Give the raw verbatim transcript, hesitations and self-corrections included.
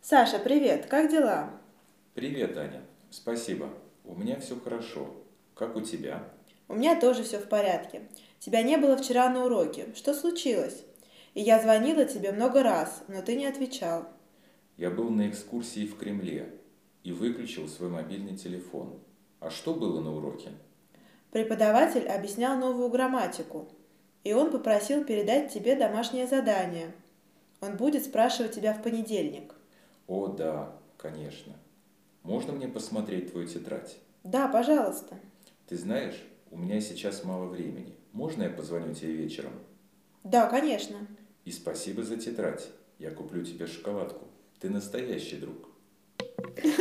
Саша, привет, как дела? Привет, Аня. Спасибо. У меня все хорошо. Как у тебя? У меня тоже все в порядке. Тебя не было вчера на уроке. Что случилось? И я звонила тебе много раз, но ты не отвечал. Я был на экскурсии в Кремле и выключил свой мобильный телефон. А что было на уроке? Преподаватель объяснял новую грамматику, и он попросил передать тебе домашнее задание. Он будет спрашивать тебя в понедельник. О, да, конечно. Можно мне посмотреть твою тетрадь? Да, пожалуйста. Ты знаешь, у меня сейчас мало времени. Можно я позвоню тебе вечером? Да, конечно. И спасибо за тетрадь. Я куплю тебе шоколадку. Ты настоящий друг.